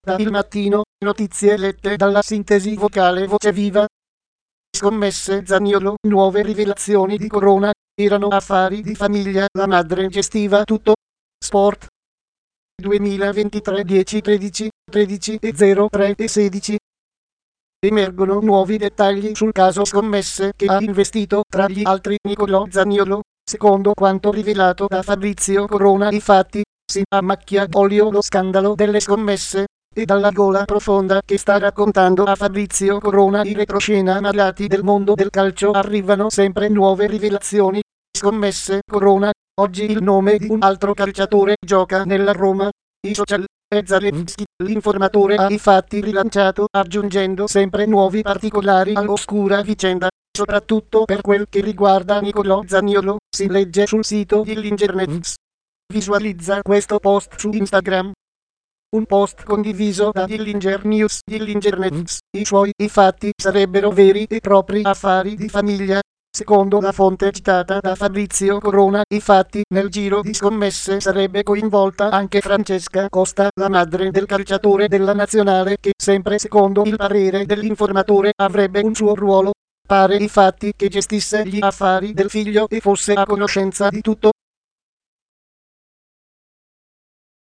Da Il Mattino, notizie lette dalla sintesi vocale Voce Viva. Scommesse Zaniolo, nuove rivelazioni di Corona, erano affari di famiglia, la madre gestiva tutto. Sport 2023 10-13, 13 e 03 e 16. Emergono nuovi dettagli sul caso scommesse che ha investito tra gli altri Nicolò Zaniolo. Secondo quanto rivelato da Fabrizio Corona, infatti, si ammacchia d'olio lo scandalo delle scommesse, e dalla gola profonda che sta raccontando a Fabrizio Corona i retroscena malati del mondo del calcio arrivano sempre nuove rivelazioni. Scommesse Corona, oggi il nome di un altro calciatore gioca nella Roma. I social, Zalewski, l'informatore ha infatti rilanciato aggiungendo sempre nuovi particolari all'oscura vicenda, soprattutto per quel che riguarda Nicolò Zaniolo, si legge sul sito di Lingernews. Visualizza questo post su Instagram. Un post condiviso da Dillinger News. Dillinger News. I suoi infatti sarebbero veri e propri affari di famiglia. Secondo la fonte citata da Fabrizio Corona, infatti, nel giro di scommesse sarebbe coinvolta anche Francesca Costa, la madre del calciatore della nazionale che, sempre secondo il parere dell'informatore, avrebbe un suo ruolo. Pare infatti che gestisse gli affari del figlio e fosse a conoscenza di tutto.